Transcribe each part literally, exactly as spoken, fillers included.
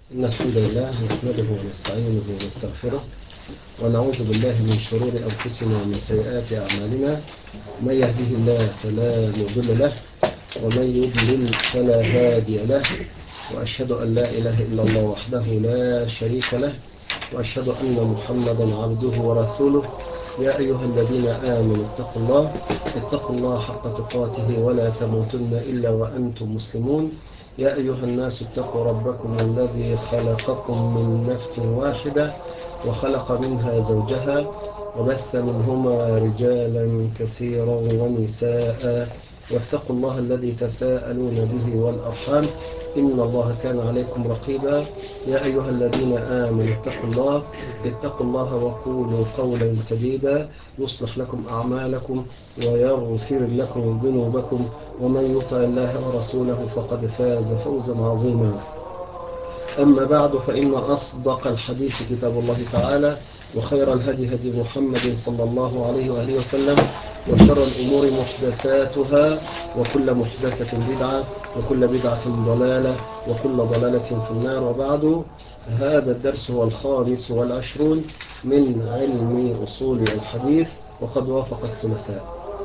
إن الحمد لله نحمده ونستعينه ونستغفره ونعوذ بالله من شرور أنفسنا ومن سيئات أعمالنا. من يهده الله فلا مضل له ومن يضلل فلا هادي له، وأشهد أن لا إله إلا الله وحده لا شريك له، وأشهد أن محمدا عبده ورسوله. يا أيها الذين آمنوا اتقوا الله اتقوا الله حق تقاته ولا تموتن إلا وأنتم مسلمون. يا أيها الناس اتقوا ربكم الذي خلقكم من نفس واحدة وخلق منها زوجها وبث منهما رجالا كثيرا ونساء، واتقوا الله الذي تساءلون به والأرحام إن الله كان عليكم رقيبا. يا أيها الذين آمنوا اتقوا الله اتقوا الله وقولوا قولا سديدا يصلح لكم أعمالكم ويغفر لكم ذنوبكم، ومن يطع الله ورسوله فقد فاز فوزا عظيما. أما بعد، فإن أصدق الحديث كتاب الله تعالى، وخير الهدي هدي محمد صلى الله عليه وآله وسلم، وشر الأمور محدثاتها، وكل محدثة بدعة، وكل بدعة ضلالة، وكل ضلالة في النار. وبعد، هذا الدرس هو الخامس والعشرون من علم أصول الحديث، وقد وافق الثلاثاء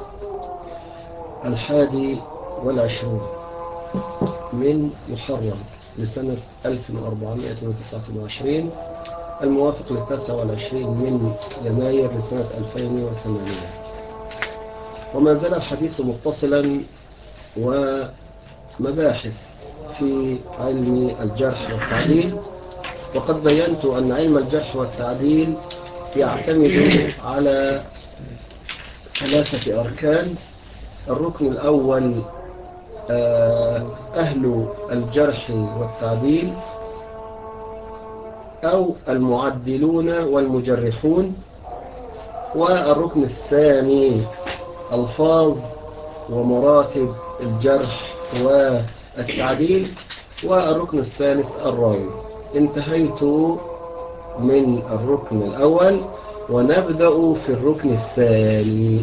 الحادي والعشرون من محرم لسنة ألف وأربعمائة وتسعة وعشرين، الموافق للتاسع والعشرين من يناير لسنة ألفين وثمانية. وما زال الحديث متصلا ومباحث في علم الجرح والتعديل، وقد بينت أن علم الجرح والتعديل يعتمد على ثلاثة أركان. الركن الأول أهل الجرح والتعديل أو المعدلون والمجرحون. والركن الثاني ألفاظ ومراتب الجرح والتعديل. والركن الثالث الراوي. انتهيت من الركن الأول ونبدأ في الركن الثاني،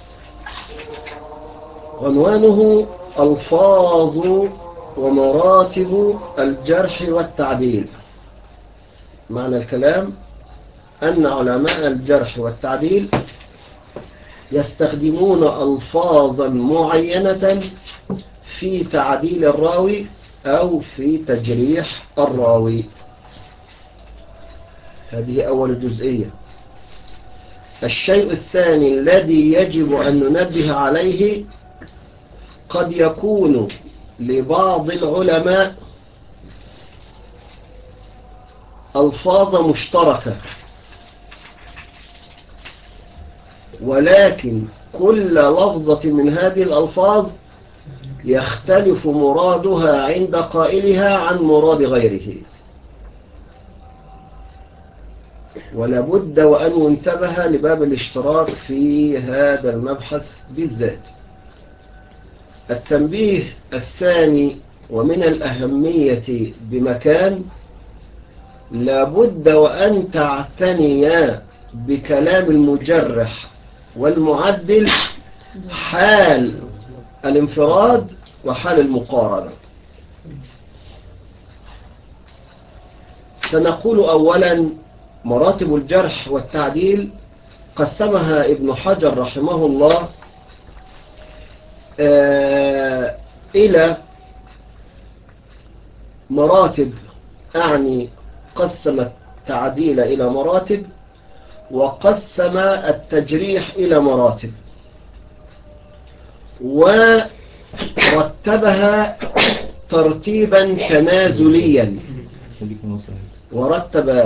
عنوانه ألفاظ ومراتب الجرح والتعديل. معنى الكلام أن علماء الجرح والتعديل يستخدمون ألفاظا معينة في تعديل الراوي أو في تجريح الراوي. هذه أول جزئية. الشيء الثاني الذي يجب أن ننبه عليه، قد يكون لبعض العلماء ألفاظ مشتركة، ولكن كل لفظة من هذه الألفاظ يختلف مرادها عند قائلها عن مراد غيره، ولا بد وأن ينتبه لباب الاشتراك في هذا المبحث بالذات. التنبيه الثاني ومن الأهمية بمكان، لا بد وأن تعتني بكلام المجرح والمعدل حال الانفراد وحال المقارنة. سنقول أولا مراتب الجرح والتعديل قسمها ابن حجر رحمه الله إلى مراتب، أعني قسم التعديل إلى مراتب، وقسم التجريح إلى مراتب، ورتبها ترتيبا تنازليا. ورتب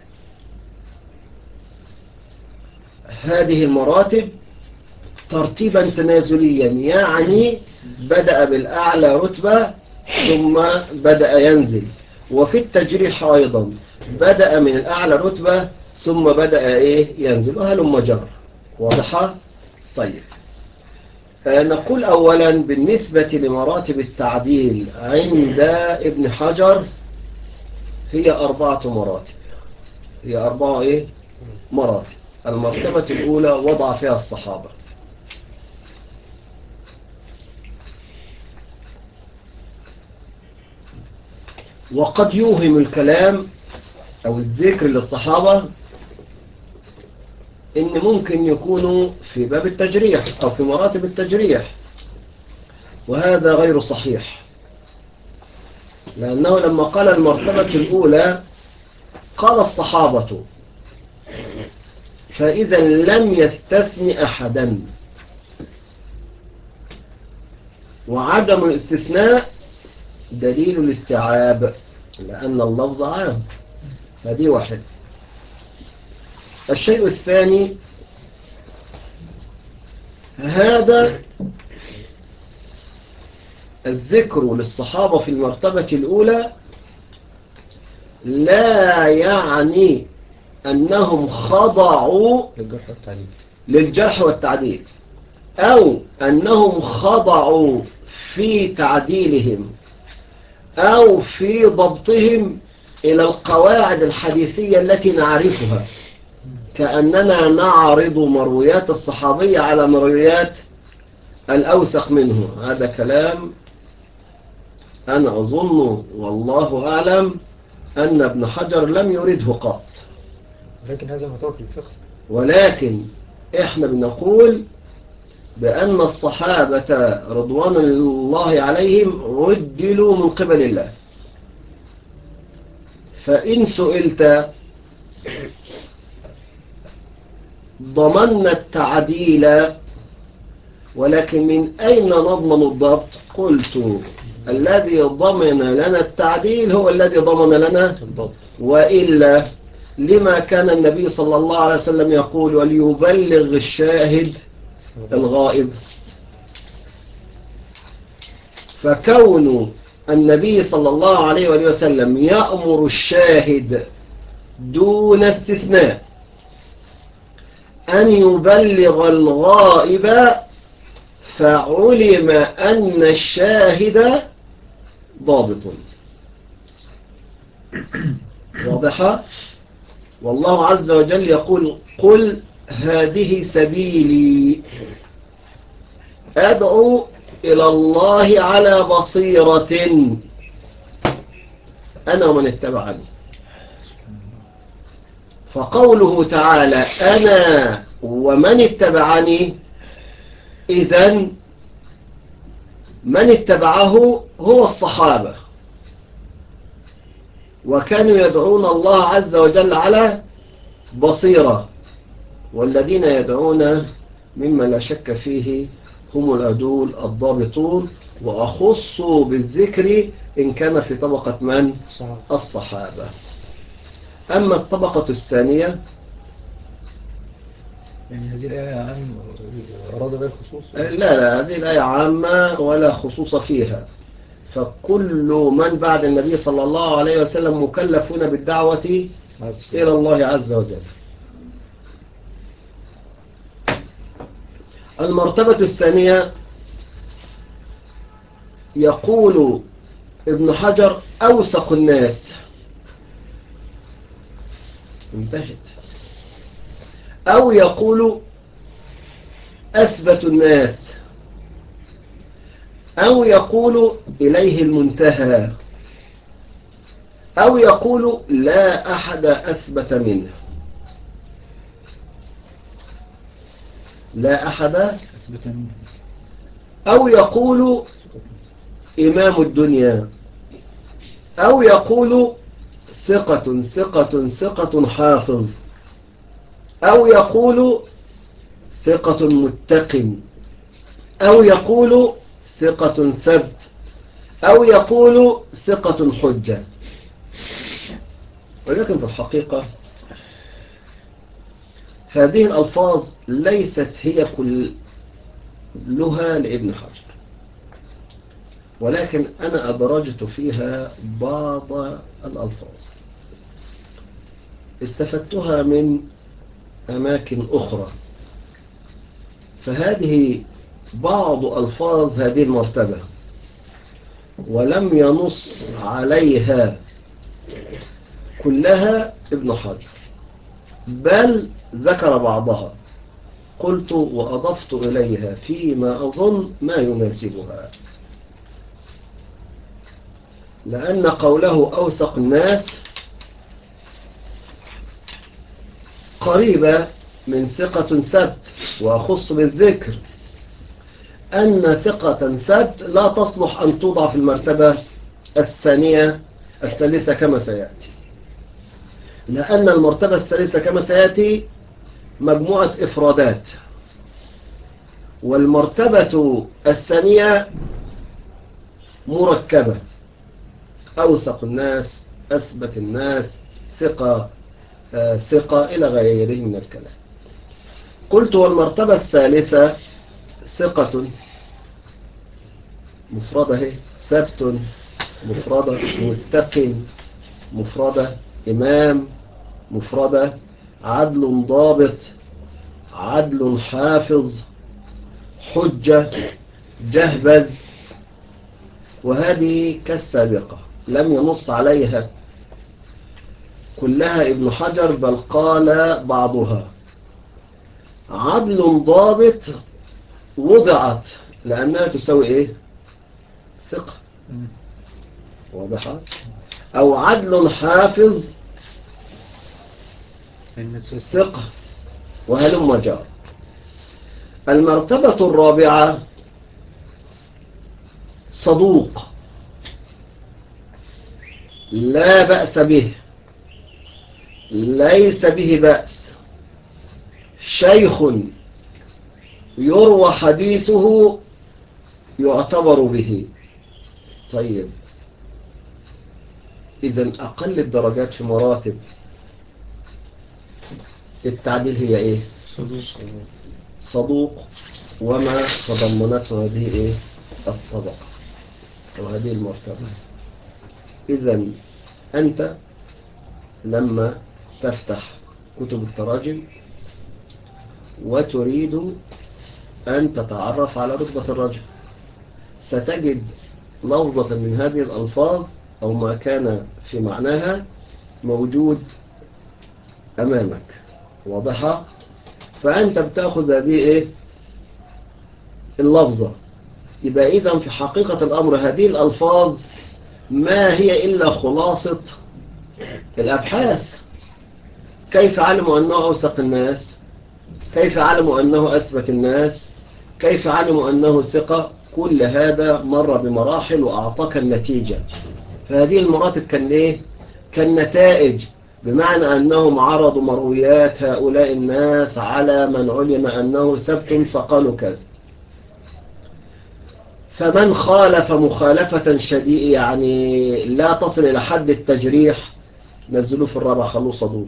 هذه المراتب ترتيبا تنازليا، يعني بدأ بالأعلى رتبة ثم بدأ ينزل. وفي التجريح أيضا بدأ من الأعلى رتبة ثم بدأ إيه ينزل، وهلم جر. واضحة؟ طيب، نقول أولا بالنسبة لمراتب التعديل عند ابن حجر هي أربعة مراتب. هي أربعة إيه؟ مراتب. المرتبة الأولى وضع فيها الصحابة، وقد يوهم الكلام أو الذكر للصحابة إن ممكن يكونوا في باب التجريح أو في مراتب التجريح، وهذا غير صحيح، لأنه لما قال المرتبة الأولى قال الصحابة، فإذا لم يستثن أحدا، وعدم الاستثناء دليل الاستيعاب لأن اللفظ عام. هذه واحد. الشيء الثاني، هذا الذكر للصحابة في المرتبة الأولى لا يعني أنهم خضعوا للجرح والتعديل للجرح والتعديل، أو أنهم خضعوا في تعديلهم أو في ضبطهم إلى القواعد الحديثية التي نعرفها، كأننا نعرض مرويات الصحابية على مرويات الأوثق منه. هذا كلام أنا أظن والله أعلم أن ابن حجر لم يرده قط، لكن هذا متوقع الفقه. ولكن إحنا بنقول بأن الصحابة رضوان الله عليهم عدلوا من قبل الله. فإن سئلت ضمننا التعديل، ولكن من أين نضمن الضبط؟ قلت الذي ضمن لنا التعديل هو الذي ضمن لنا الضبط، وإلا لما كان النبي صلى الله عليه وسلم يقول وليبلغ الشاهد الغائب؟ فكون النبي صلى الله عليه وسلم يأمر الشاهد دون استثناء أن يبلغ الغائب، فعلم أن الشاهد ضابط. واضحة؟ والله عز وجل يقول قل هذه سبيلي أدعو إلى الله على بصيرة أنا ومن اتبعني. فقوله تعالى أنا ومن اتبعني، إذن من اتبعه هو الصحابة، وكانوا يدعون الله عز وجل على بصيرة، والذين يدعون مما لا شك فيه هم العدول الضابطون، وأخصوا بالذكر إن كان في طبقة من؟ الصحابة. أما الطبقة الثانية، يعني هذه الآية عام أراد بها الخصوص؟ لا لا، هذه الآية عامة ولا خصوص فيها، فكل من بعد النبي صلى الله عليه وسلم مكلفون بالدعوة إلى الله عز وجل. المرتبة الثانية يقول ابن حجر أوثق الناس، انتهت، أو يقول أثبت الناس، أو يقول إليه المنتهى، أو يقول لا أحد أثبت منه، لا أحد أثبت منه، أو يقول إمام الدنيا، أو يقول ثقة ثقة ثقة حافظ، أو يقول ثقة متقن، أو يقول ثقة ثبت، أو يقول ثقة حجة. ولكن في الحقيقة هذه الألفاظ ليست هي كلها لابن حجر، ولكن أنا أدرجت فيها بعض الألفاظ استفدتها من أماكن أخرى. فهذه بعض ألفاظ هذه المرتبة، ولم ينص عليها كلها ابن حجر، بل ذكر بعضها، قلت وأضفت إليها فيما أظن ما يناسبها. لأن قوله أوثق الناس قريبة من ثقة ثبت، وأخص بالذكر أن ثقة ثبت لا تصلح أن توضع في المرتبة الثانية الثالثة كما سيأتي، لأن المرتبة الثالثة كما سيأتي مجموعة إفرادات، والمرتبة الثانية مركبة: أوثق الناس، أثبت الناس، ثقة آه ثقة إلى غيره من الكلام. قلت والمرتبة الثالثة ثقة مفردة، ثبت مفردة، متق مفردة، إمام مفردة، عدل ضابط، عدل حافظ، حجة، جهبذ. وهذه كالسابقة لم ينص عليها كلها ابن حجر، بل قال بعضها. عدل ضابط وضعت لأنها تساوي إيه؟ ثقة، واضحة؟ أو عدل حافظ ثقة، وهلم جار. المرتبة الرابعة صدوق لا بأس به، ليس به بأس، شيخ يروى حديثه يعتبر به. طيب، إذن أقل الدرجات في مراتب التعديل هي إيه؟ صدوق. صدوق وما تضمنته هذه إيه؟ الطبقة وهذه المرتبة. إذن أنت لما تفتح كتب التراجم وتريد أن تتعرف على رتبة الرجل، ستجد لفظة من هذه الألفاظ أو ما كان في معناها موجود أمامك، واضحة؟ فأنت بتأخذ هذه إيه؟ اللفظة. يبقى إذن في حقيقة الأمر هذه الألفاظ ما هي إلا خلاصة الأبحاث. كيف علموا أنه أوثق الناس؟ كيف علموا أنه أثبت الناس؟ كيف علموا أنه ثقة؟ كل هذا مر بمراحل وأعطاك النتيجة. فهذه المراتب كان إيه؟ كان نتائج، بمعنى أنهم عرضوا مرويات هؤلاء الناس على من علم أنه ثبت فقالوا كذا، فمن خالف مخالفة شديدة يعني لا تصل إلى حد التجريح نزلوه في الرابع خلوه صدوق.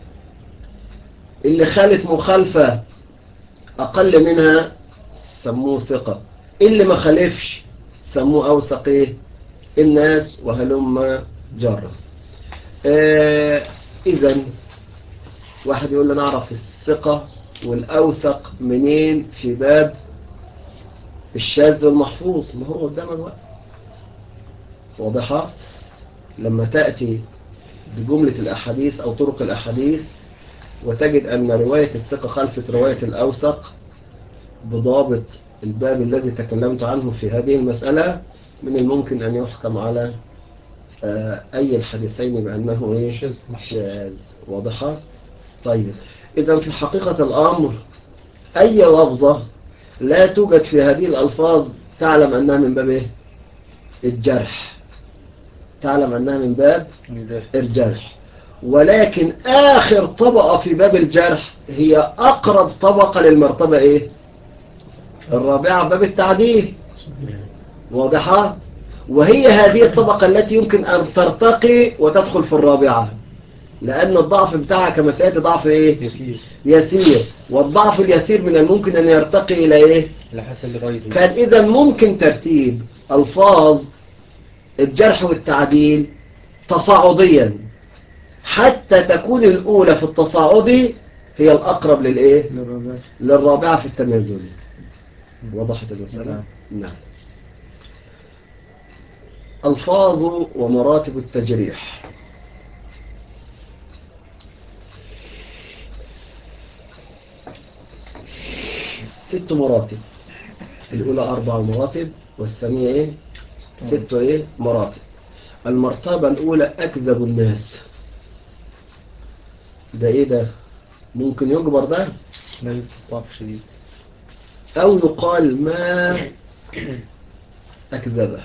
اللي خالف مخالفة أقل منها سموه ثقة، اللي ما خالفش سموه أوثق إيه؟ الناس، وهلم جرة. آه إذن واحد يقول لنا نعرف الثقة والأوثق منين في باب الشاذ والمحفوظ؟ ما هو قدام الوقت، واضحة؟ لما تأتي بجملة الأحاديث أو طرق الأحاديث وتجد أن رواية الثقة خلفت رواية الأوثق بضابط الباب الذي تكلمت عنه في هذه المسألة، من الممكن أن يحكم على أي الحديثين بأنه إيه؟ شاذ، واضحة؟ طيب، إذا في حقيقة الأمر أي لفظة لا توجد في هذه الألفاظ تعلم أنها من باب إيه؟ الجرح، تعلم أنها من باب الجرح. ولكن آخر طبقة في باب الجرح هي أقرب طبقة للمرتبة إيه؟ الرابعة، باب التعديل، واضحة؟ وهي هذه الطبقة التي يمكن أن ترتقي وتدخل في الرابعة، لأن الضعف بتاعها كما سيأتي ضعف إيه؟ يسير. يسير، والضعف اليسير من الممكن أن يرتقي إلى إيه؟ لحسن لغايته. كان إذا ممكن ترتيب ألفاظ الجرح والتعديل تصاعديا حتى تكون الأولى في التصاعدي هي الأقرب للإيه؟ للرابعة. للرابعة في التنازلي. وضحت المسألة؟ نعم. ألفاظ ومراتب التجريح. ست مراتب، الأولى أربع مراتب والثانية إيه؟ ست إيه؟ مراتب. المرتبة الأولى أكذب الناس. ده إيه ده؟ ممكن يجبر ده؟ لا يوجد ضعف شديد. أو يقال ما أكذبه.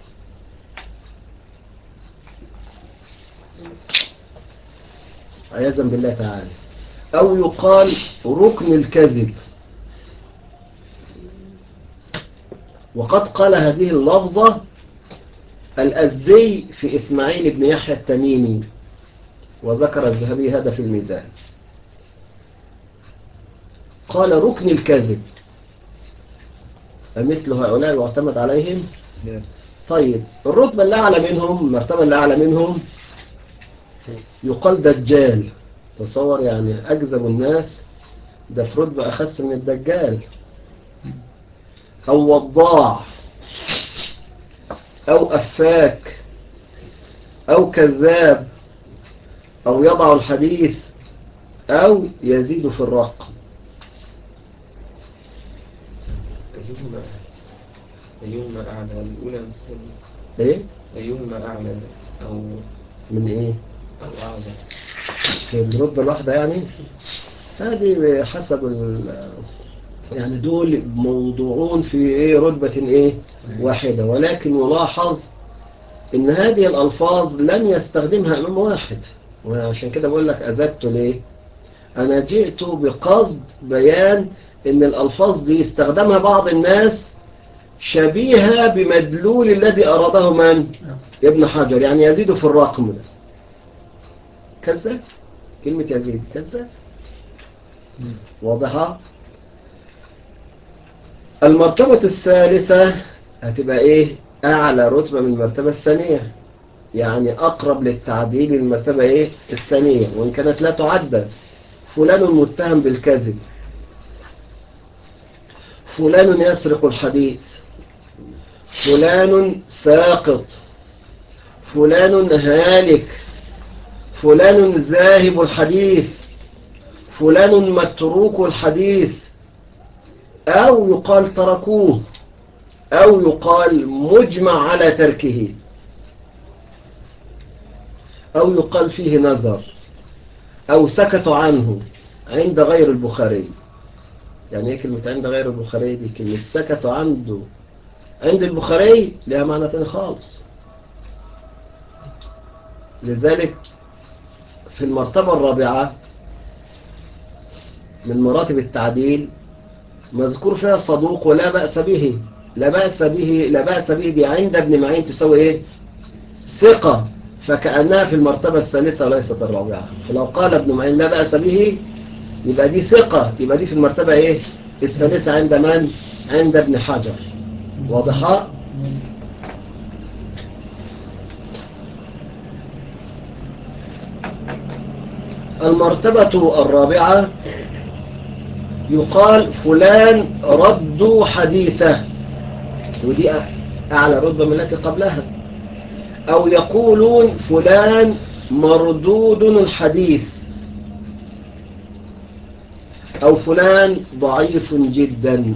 عياذا بالله تعالى. أو يقال ركن الكذب. وقد قال هذه اللفظة الأزدي في إسماعيل بن يحيى التميمي، وذكر الذهبي هذا في الميزان. قال ركن الكذب، أمثل هؤلاء يعتمد عليهم؟ طيب الرتبة اللي أعلى منهم، المرتبة اللي أعلى منهم يقال دجال. تصور يعني أكذب الناس ده في رتبة أخس من الدجال. أو وضاع، أو أفاك، أو كذاب، أو يضع الحديث، أو يزيد في الرق. أيهما أيهما أعلى، الأولى من الثانية؟ إيه؟ أيهما أعلى أو من إيه؟ أو أعظم؟ في الرتبة الواحدة يعني؟ هذه حسب ال يعني دول موضوعون في إيه رتبة إيه واحدة، ولكن يلاحظ إن هذه الألفاظ لم يستخدمها إمام واحد. وعشان كده بقول لك أزدت ليه؟ أنا جئت بقصد بيان إن الألفاظ دي استخدمها بعض الناس شبيهة بمدلول الذي أراده من؟ ابن حجر، يعني يزيد في الرقم ده. كذا كلمة يزيد كذا واضحة. المرتبة الثالثة هتبقى إيه؟ أعلى رتبة من المرتبة الثانية، يعني أقرب للتعديل من المرتبة إيه؟ الثانية، وإن كانت لا تعدل. فلان متهم بالكذب، فلان يسرق الحديث، فلان ساقط، فلان هالك، فلان ذاهب الحديث، فلان متروك الحديث، أو يقال تركوه، أو يقال مجمع على تركه، أو يقال فيه نظر، أو سكتوا عنه عند غير البخاري. يعني ايه كلمة عند غير البخاري دي؟ كلمة سكتوا عنده عند البخاري لها معنى تاني خالص. لذلك في المرتبة الرابعة من مراتب التعديل مذكور فيها صدوق ولا بأس به. لا بأس به لا بأس به دي عند ابن معين تسوي ايه؟ ثقة، فكأنها في المرتبة الثالثة وليست الرابعة. فلو قال ابن معين لا بأس به يبقى دي ثقة، يبقى دي في المرتبة ايه؟ الثالثة عند من؟ عند ابن حجر. واضحة؟ المرتبة الرابعة يقال فلان رد حديثه، ودي أعلى رتبة من التي قبلها. أو يقولون فلان مردود الحديث، أو فلان ضعيف جدا.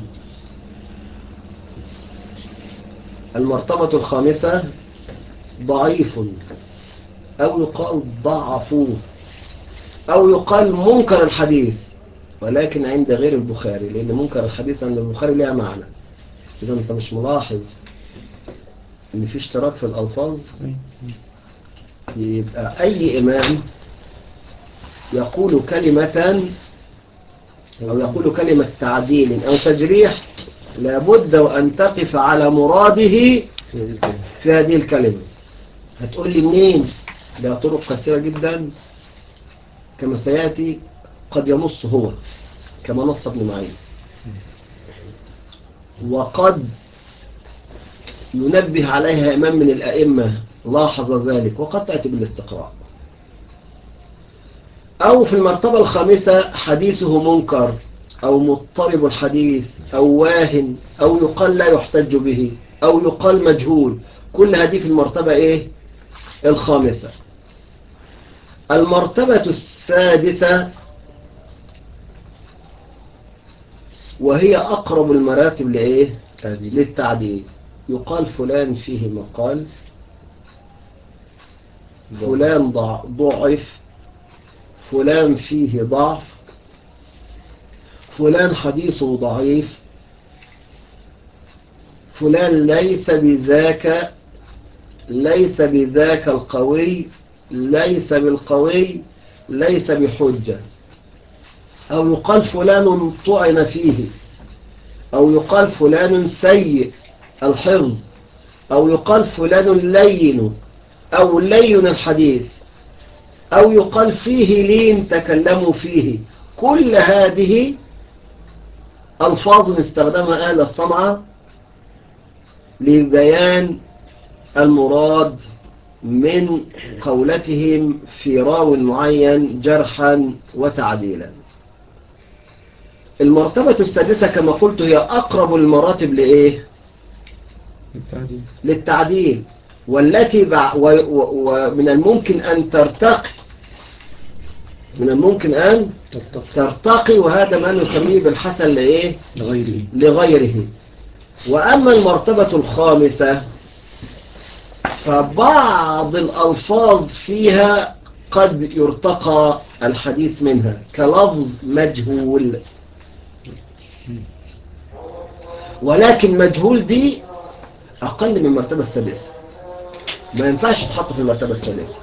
المرتبة الخامسة ضعيف، أو يقال ضعفوه، أو يقال منكر الحديث، ولكن عند غير البخاري، لأن منكر الحديث عند البخاري لها معنى. إذا أنت مش ملاحظ إن في اشتراك في الألفاظ؟ يبقى أي إمام يقول كلمة أو يقول كلمة تعديل أو تجريح لابد وأن تقف على مراده في هذه الكلمة. هتقول لي منين؟ لها طرق كثيرة جدا كما سيأتي، قد ينص هو كما نص ابن معين، وقد ينبه عليها إمام من الأئمة لاحظ ذلك، وقد تأتي بالاستقراء. أو في المرتبة الخامسة حديثه منكر، أو مضطرب الحديث، أو واهن، أو يقال لا يحتج به، أو يقال مجهول. كل هذه في المرتبة إيه؟ الخامسة. المرتبة السادسة وهي أقرب المراتب لإيه؟ للتعديل. يقال فلان فيه مقال، فلان ضع- ضعف، فلان فيه ضعف، فلان حديثه ضعيف، فلان ليس بذاك ليس بذاك القوي، ليس بالقوي، ليس بحجة. أو يقال فلان طعن فيه، أو يقال فلان سيء الحفظ، أو يقال فلان لين أو لين الحديث، أو يقال فيه لين تكلموا فيه. كل هذه ألفاظ استخدمها أهل الصنعة لبيان المراد من قولتهم في راو معين جرحا وتعديلا. المرتبة السادسة كما قلت هي أقرب المراتب لإيه؟ بالتعديل. للتعديل، والتي بع... و... و... ومن الممكن أن ترتقي من الممكن أن ترتقي وهذا ما نسميه بالحسن لإيه؟ لغيره. لغيره. وأما المرتبة الخامسة فبعض الألفاظ فيها قد يرتقى الحديث منها كلفظ مجهول، ولكن مجهول دي أقل من المرتبة السادسة، ما ينفعش تحط في المرتبة السادسة.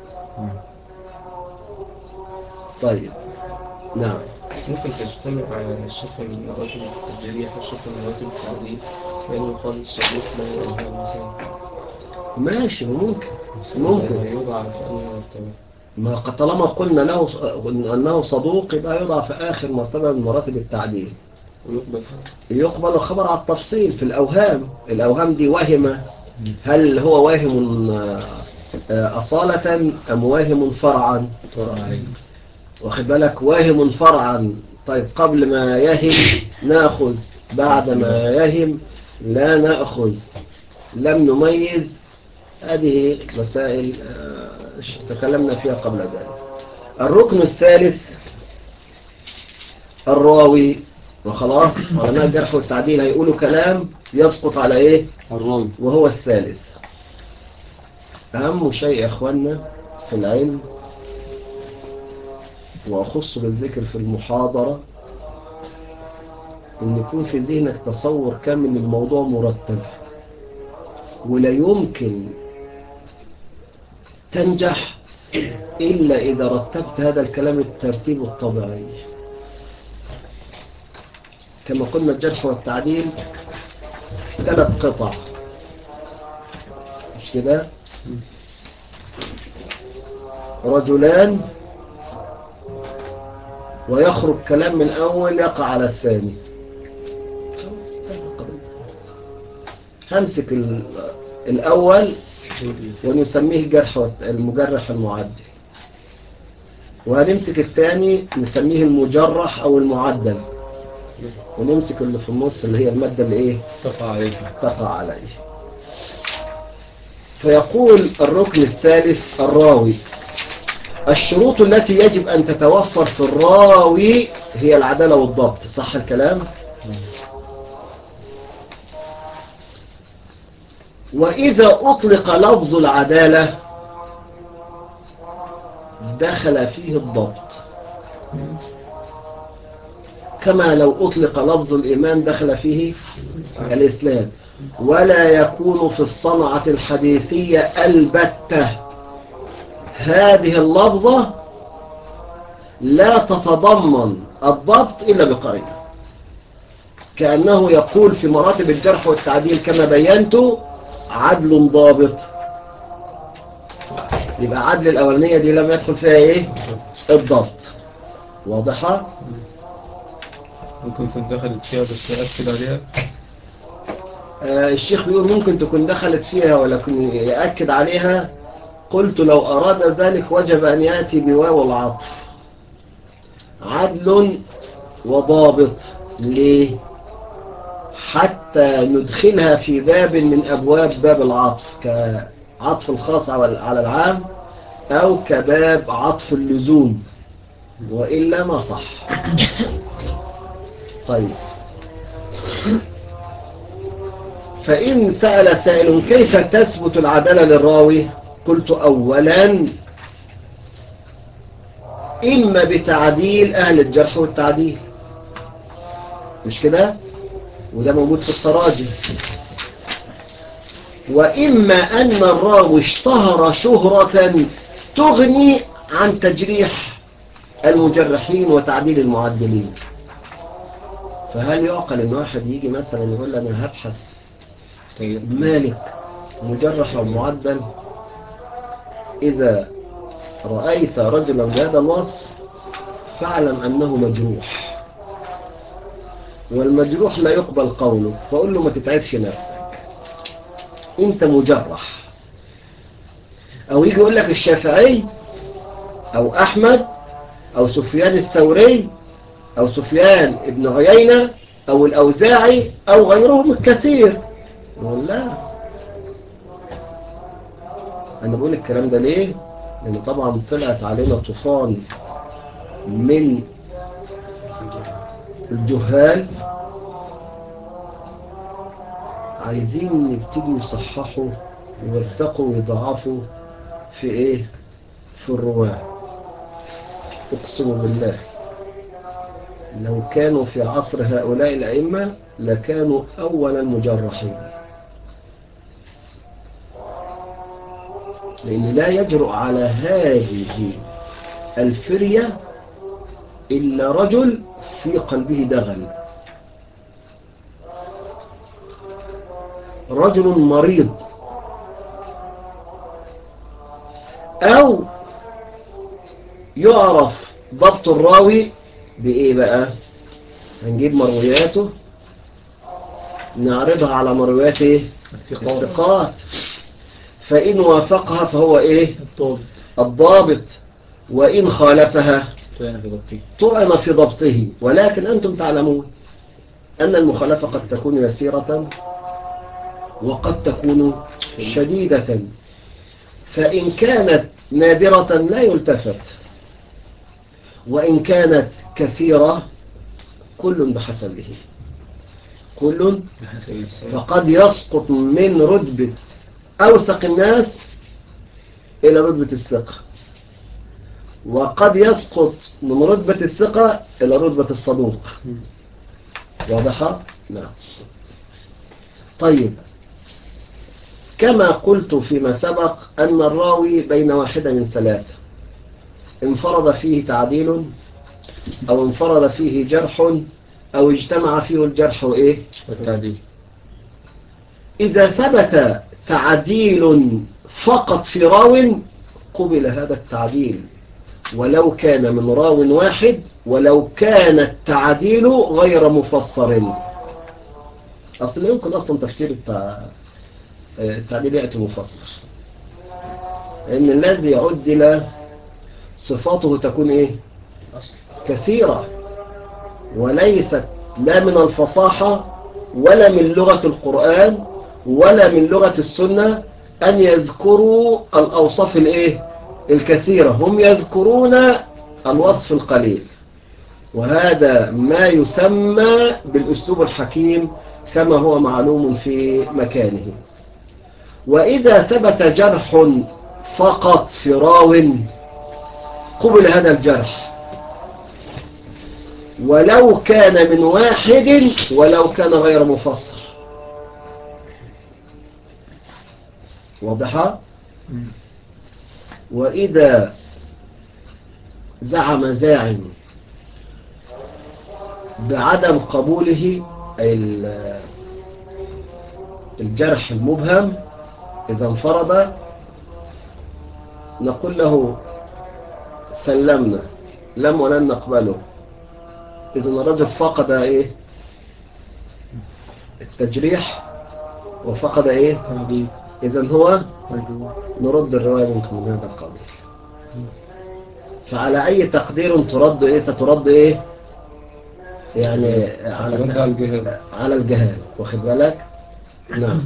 طيب نعم. ممكن تجتمع على الشيخ المراتب التجريح والشيخ المراتب التعديل، لأن يقال الصدوق له أوهام مثلا. ماشي، ممكن ممكن يوضع في أي مرتبة. ما قد طالما قلنا له أنه صدوق يبقى يوضع في آخر مرتبة من مراتب التعديل. ويقبل يقبل الخبر على التفصيل في الأوهام. الأوهام دي واهمة، هل هو واهم أصالة أم واهم فرعا؟ واخد بالك؟ واهم فرعا، طيب قبل ما يهم نأخذ، بعد ما يهم لا نأخذ، لم نميز. هذه مسائل تكلمنا فيها قبل ذلك. الركن الثالث الراوي، وخلاص علماء الجرح والتعديل هيقولوا كلام يسقط على ايه؟ الراوي. وهو الثالث. أهم شيء يا أخوانا في العلم، وأخص بالذكر في المحاضرة، أن يكون في ذهنك تصور كامل الموضوع مرتب، ولا يمكن تنجح إلا إذا رتبت هذا الكلام الترتيب الطبيعي. كما قلنا الجرح والتعديل ثلاث قطع، مش كده؟ رجلان ويخرج كلام من أول يقع على الثاني. همسك الأول ونسميه الجرح المجرح المعدل، وهنمسك الثاني نسميه المجرح أو المعدل، ونمسك اللي في النص اللي هي المادة اللي إيه؟ تقع عليه. تقع عليه. فيقول الركن الثالث الراوي. الشروط التي يجب أن تتوفر في الراوي هي العدالة والضبط، صح الكلام؟ وإذا أطلق لفظ العدالة دخل فيه الضبط، كما لو أطلق لفظ الإيمان دخل فيه الإسلام. ولا يكون في الصنعة الحديثية البتة هذه اللفظة لا تتضمن الضبط إلا بقرينة، كأنه يقول في مراتب الجرح والتعديل كما بينت عدل ضابط. يبقى عدل الأولانية دي لم يدخل فيها إيه؟ الضبط. واضحة؟ ممكن يكون دخلت فيها بس أكد عليها. آه الشيخ بيقول ممكن تكون دخلت فيها ولكن يأكد عليها. قلت لو أراد ذلك وجب أن يأتي بواو العطف، عدل وضابط. ليه؟ حتى ندخلها في باب من أبواب باب العطف، كعطف الخاص على العام أو كباب عطف اللزوم، وإلا ما صح. طيب، فإن سأل سائل كيف تثبت العدالة للراوي؟ قلت أولا إما بتعديل أهل الجرح والتعديل، مش كده؟ وده موجود في التراجم. وإما أن الراوي اشتهر شهرة تغني عن تجريح المجرحين وتعديل المعدلين. فهل يعقل ان واحد يجي مثلا يقول انا هبحث مالك مجرح او معدل؟ اذا رأيت رجلا بهذا الوصف فاعلم انه مجروح، والمجروح لا يقبل قوله، فقول له ما تتعبش نفسك، انت مجرح. او يجي يقول لك الشافعي او احمد او سفيان الثوري او سفيان ابن عيينة او الاوزاعي او غيرهم الكثير، يقول لا. انا بقول الكلام ده ليه؟ لان طبعا طلعت علينا طوفان من الجهال عايزين يبتدوا يصححوا ويوثقوا ويضعفوا في ايه؟ في الرواة. اقسم بالله لو كانوا في عصر هؤلاء الأئمة لكانوا أول المجرحين، لأن لا يجرؤ على هذه الفرية إلا رجل في قلبه دغل، رجل مريض، أو يعرف ضبط الراوي بإيه بقى؟ هنجيب مروياته نعرضها على مرويات إيه؟ الثقات، فإن وافقها فهو إيه؟ الضابط، وإن خالفها طعن في ضبطه. ولكن أنتم تعلمون أن المخالفة قد تكون يسيرة وقد تكون شديدة، فإن كانت نادرة لا يلتفت، وإن كانت كثيرة كل بحسبه، كل فقد يسقط من رتبة أوثق الناس إلى رتبة الثقة، وقد يسقط من رتبة الثقة إلى رتبة الصدوق. واضحة؟ نعم. طيب، كما قلت فيما سبق أن الراوي بين واحدة من ثلاثة: انفرد فيه تعديل، أو انفرد فيه جرح، أو اجتمع فيه الجرح وإيه؟ والتعديل. إذا ثبت تعديل فقط في راو قبل هذا التعديل ولو كان من راو واحد، ولو كان التعديل غير مفسر. أصلا يمكن أصلا تفسير التعديل يأتي مفسر، لأن الذي عدل صفاته تكون إيه؟ كثيرة، وليست لا من الفصاحة ولا من لغة القرآن ولا من لغة السنة أن يذكروا الأوصاف الإيه؟ الكثيرة. هم يذكرون الوصف القليل، وهذا ما يسمى بالأسلوب الحكيم كما هو معلوم في مكانه. وإذا ثبت جرح فقط في راو قبل هذا الجرح ولو كان من واحد ولو كان غير مفسر. واضحة؟ وإذا زعم زاعم بعدم قبوله الجرح المبهم إذا انفرد، نقول له سلمنا، لم ولن نقبله. إذن الرجل فقد إيه؟ التجريح وفقد إيه؟ إذن هو نرد الرواية منكم من هذا القبيل. فعلى أي تقدير ترد إيه؟ سترد إيه؟ يعني على الجهال، على الجهال، واخد بالك؟ نعم.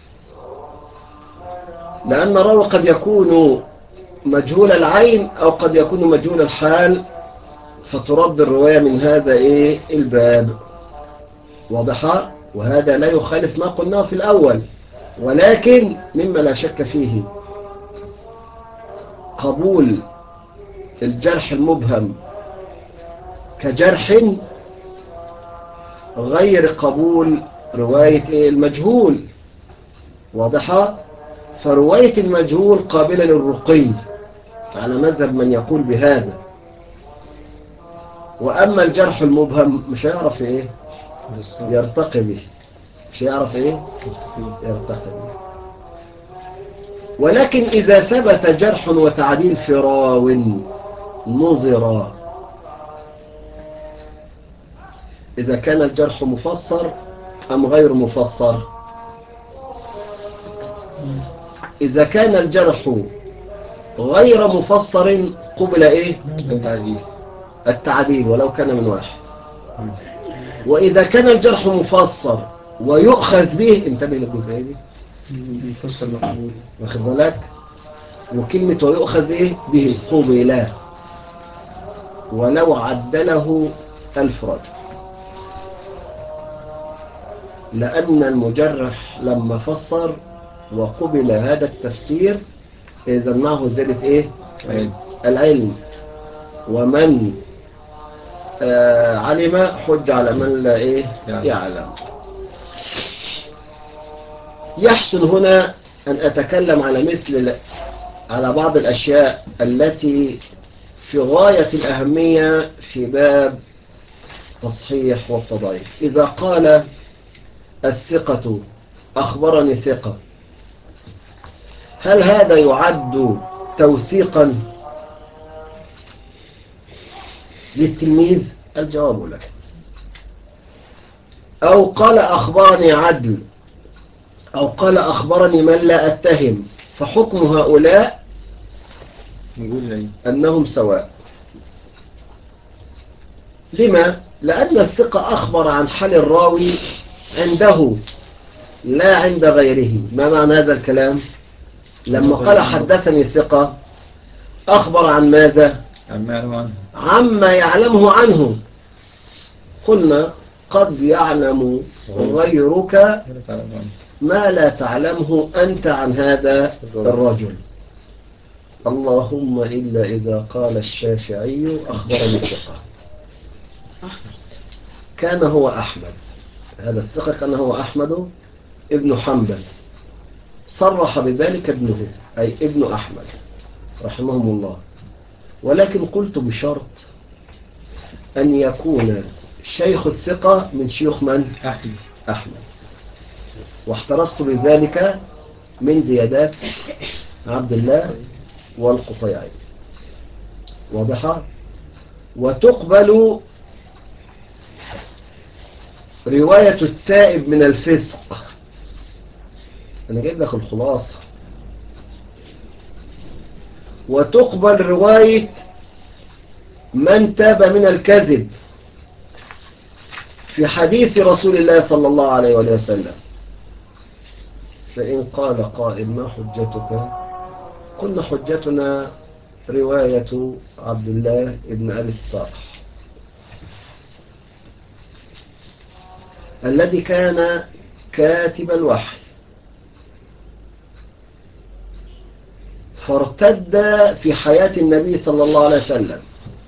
لأن الراوي قد يكون مجهول العين أو قد يكون مجهول الحال، فترد الرواية من هذا إيه؟ الباب. واضحة؟ وهذا لا يخالف ما قلناه في الأول، ولكن مما لا شك فيه قبول الجرح المبهم كجرح غير قبول رواية إيه؟ المجهول. واضحة؟ فرواية المجهول قابلة للرقي على مذهب من يقول بهذا، وأما الجرح المبهم مش هيعرف إيه يرتقي به، مش هيعرف إيه يرتقي به. ولكن إذا ثبت جرح وتعديل في راو نظر، إذا كان الجرح مفسر أم غير مفسر. إذا كان الجرح غير مفسر قبل إيه التعديل التعديل ولو كان من واحد. وإذا كان الجرح مفسر ويؤخذ به، انتبه للجزئية دي، يفسر مقبول. واخد بالك، وكلمة ويؤخذ إيه به قبل ولو عدله ألف رجل، لأن المجرح لما فسر وقبل هذا التفسير إذا معه زيادة إيه علم. العلم، ومن آه علم حج على من لا إيه يعلم. يعلم. يحسن هنا أن أتكلم على مثل على بعض الأشياء التي في غاية الأهمية في باب تصحيح والتضعيف. إذا قال الثقة أخبرني ثقة، هل هذا يعد توثيقا للتلميذ؟ الجواب لا. أو قال أخبرني عدل، أو قال أخبرني من لا أتهم، فحكم هؤلاء أنهم سواء. لما؟ لأن الثقة أخبر عن حال الراوي عنده لا عند غيره. ما معنى هذا الكلام؟ لما قال حدثني الثقة أخبر عن ماذا؟ عما يعلمه عنه. قلنا قد يعلم غيرك ما لا تعلمه أنت عن هذا الرجل، اللهم إلا إذا قال الشافعي أخبرني الثقة كان هو أحمد، هذا الثقة كان هو أحمد ابن حنبل، صرح بذلك ابنه أي ابن أحمد رحمهم الله. ولكن قلت بشرط أن يكون شيخ الثقة من شيوخ من؟ أحمد. أحمد. واحترصت بذلك من زيادات عبد الله والقطيعي. واضحة؟ وتقبل رواية التائب من الفسق. أنا جايب لك الخلاصة. وتقبل رواية من تاب من الكذب في حديث رسول الله صلى الله عليه وسلم. فإن قال قائل ما حجتك؟ قلنا حجتنا رواية عبد الله بن أبي الصالح الذي كان كاتب الوحي فارتد في حياة النبي صلى الله عليه وسلم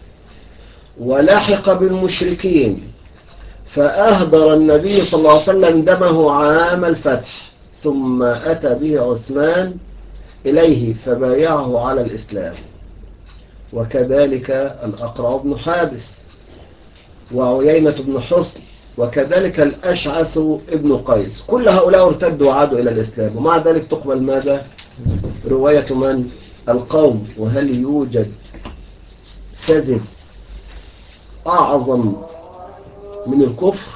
ولحق بالمشركين، فأهدر النبي صلى الله عليه وسلم دمه عام الفتح، ثم أتى به عثمان إليه فبايعه على الإسلام، وكذلك الأقرع بن حابس وعيينة بن حصن وكذلك الأشعث ابن قيس. كل هؤلاء ارتدوا وعادوا إلى الإسلام، ومع ذلك تقبل ماذا؟ رواية من؟ القوم. وهل يوجد كذب أعظم من الكفر؟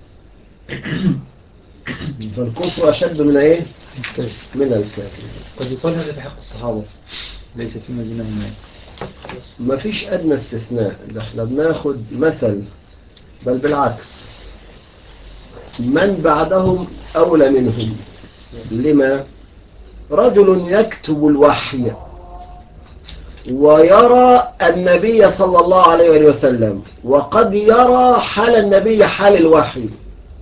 فالكفر أشد من إيه؟ من الكافر. قد يقال هذا في حق الصحابة ليس فيما دونهم. ما فيش أدنى استثناء. احنا بناخد مثل، بل بالعكس من بعدهم أولى منهم. لما؟ رجل يكتب الوحي ويرى النبي صلى الله عليه وسلم، وقد يرى حال النبي حال الوحي.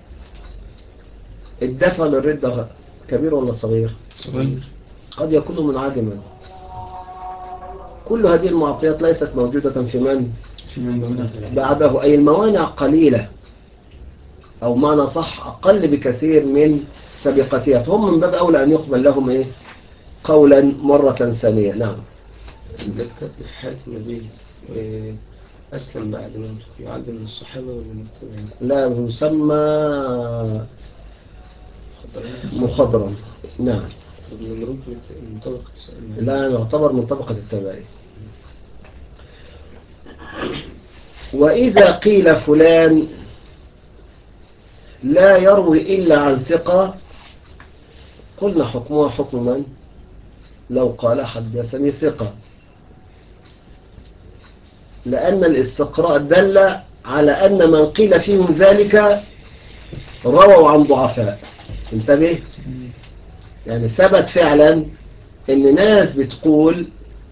الدفع للردة كبير ولا صغير؟ صغير. قد يكون منعدما. كل هذه المعطيات ليست موجودة في من في من دونها. بعده، أي الموانع قليلة، أو معنى صح أقل بكثير من سابقتها، فهم من باب أولى أن يقبل لهم إيه قولا مرة ثانية. نعم. ده كتاب في حالة النبي آه، أسلم بعد موته، يعد من الصحابة ولا من التابعين؟ لا، يسمى مخضرا. نعم. طب من رتبة من طبقة السلام. لا، يعتبر من طبقة التابعين. وإذا قيل فلان لا يروي إلا عن ثقة، قلنا حكمها حكم من لو قال حدثني ثقة، لأن الاستقراء دل على أن من قيل فيهم ذلك رووا عن ضعفاء. انتبه، يعني ثبت فعلا ان ناس بتقول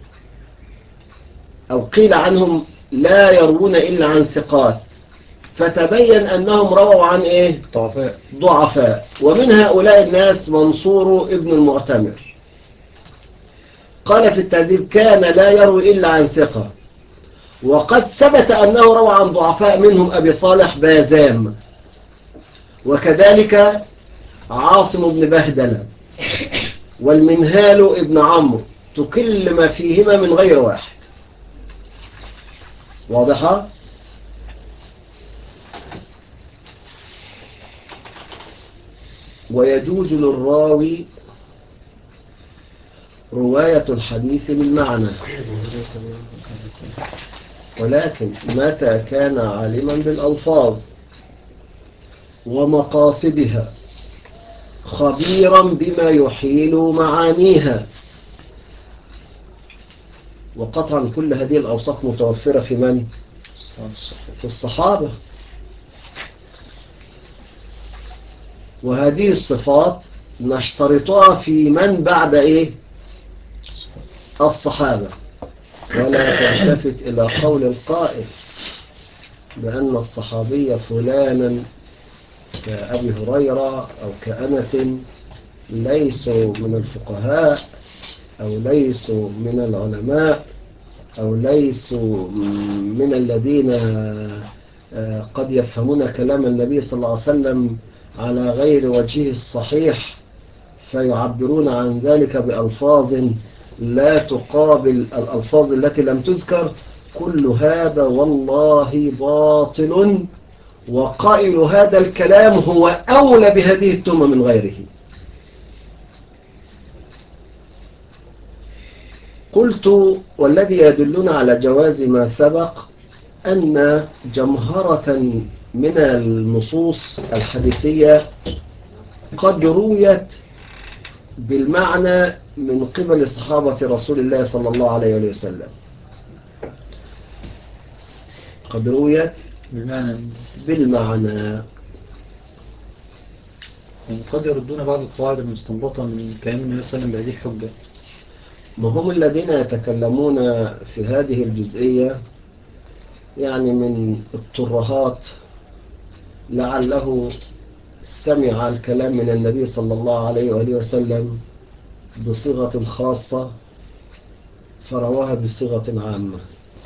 او قيل عنهم لا يروون الا عن ثقات، فتبين انهم رووا عن ايه ضعفاء. ضعفاء. ومن هؤلاء الناس منصور ابن المعتمر قال في التهذيب كان لا يروي الا عن ثقة، وقد ثبت انه روى عن ضعفاء منهم ابي صالح بازام، وكذلك عاصم بن بهدلة والمنهال ابن عمرو، تكل ما فيهما من غير واحد. واضحة؟ ويجوز للراوي رواية الحديث بالمعنى، ولكن متى كان عالما بالألفاظ ومقاصدها خبيرا بما يحيل معانيها. وقطعا كل هذه الأوصاف متوفرة في من؟ في الصحابة. وهذه الصفات نشترطها في من بعد إيه؟ الصحابة. ولا تلتفت إلى قول القائل بأن الصحابي فلانا كأبي هريرة أو كأنس ليسوا من الفقهاء أو ليسوا من العلماء أو ليسوا من الذين قد يفهمون كلام النبي صلى الله عليه وسلم على غير وجهه الصحيح، فيعبرون عن ذلك بألفاظ لا تقابل الألفاظ التي لم تذكر. كل هذا والله باطل، وقائل هذا الكلام هو أولى بهذه التهمة من غيره. قلت والذي يدلنا على جواز ما سبق أن جمهرة من النصوص الحديثية قد رويت بالمعنى من قبل صحابة رسول الله صلى الله عليه وسلم، قد رويت بالمعنى بالمعنى. يعني قد يردون بعض القواعد المستنبطة من كلام النبي صلى الله عليه وسلم بهذه الحجة. ما هم الذين يتكلمون في هذه الجزئية يعني من الترهات، لعله سمع الكلام من النبي صلى الله عليه وآله وسلم بصيغة خاصة فرواها بصيغة عامة،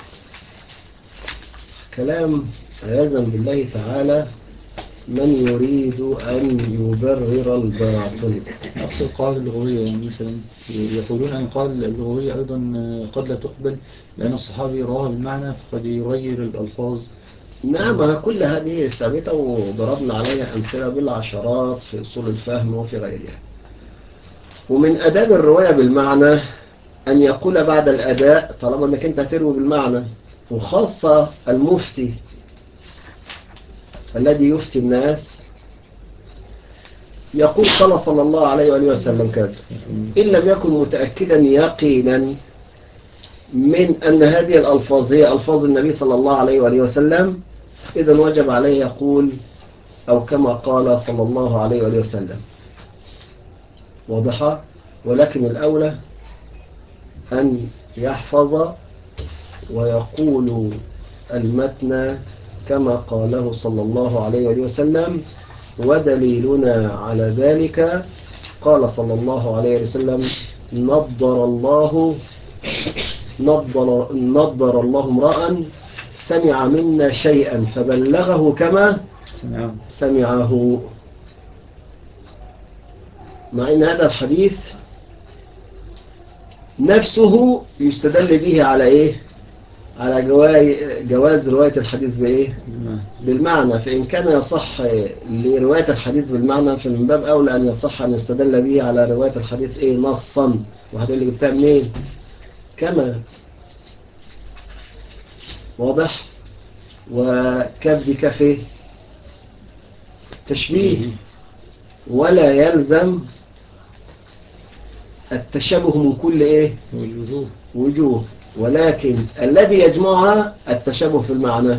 كلام عياذا بالله تعالى من يريد أن يبرر الباطل. نفس القواعد اللغوية، يعني مثلا يقولون أن القواعد اللغوية أيضا قد لا تقبل لأن الصحابي رواها بالمعنى فقد يغير الألفاظ. نعم، كل هذه ثابتة وضربنا عليها أمثلة بالعشرات في أصول الفهم وفي غيرها. ومن أداب الرواية بالمعنى أن يقول بعد الأداء طالما أنك أنت هتروي بالمعنى، وخاصة المفتي الذي يفتي الناس يقول قال صلى الله عليه وآله وسلم كذا، إن لم يكن متأكدا يقينا من أن هذه الألفاظ هي ألفاظ النبي صلى الله عليه وآله وسلم، إذن وجب عليه يقول أو كما قال صلى الله عليه وآله وسلم. واضحة؟ ولكن الأولى أن يحفظ ويقول المتن كما قاله صلى الله عليه وآله وسلم. ودليلنا على ذلك قال صلى الله عليه وسلم نضر الله نضر, نضر الله امرأ سمع منا شيئا فبلغه كما سمعه. سمعه. مع ان هذا الحديث نفسه يستدل به على ايه؟ على جواز رواية الحديث بايه؟ بالمعنى. فإن كان يصح لرواية الحديث بالمعنى فمن باب أولى أن يصح أن يستدل به على رواية الحديث إيه نصا. وهذا اللي جبتها منين؟ كما واضح. وكبد كفه تشبيه، ولا يلزم التشابه من كل إيه؟ وجوه. وجوه، ولكن الذي يجمعها التشابه في المعنى.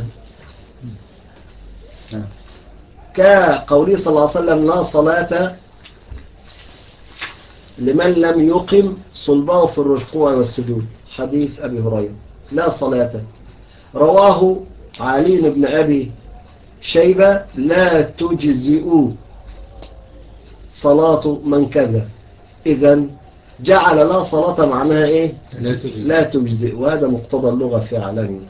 كقوله صلى الله عليه وسلم لا صلاة لمن لم يقم صلبه في الركوع والسجود، حديث أبي هريرة. لا صلاة رواه علي بن أبي شيبة لا تجزئ صلاة من كذا. إذن جعل لا صلاة معناها إيه؟ لا تجزئ. لا تجزئ، وهذا مقتضى اللغة في علمه.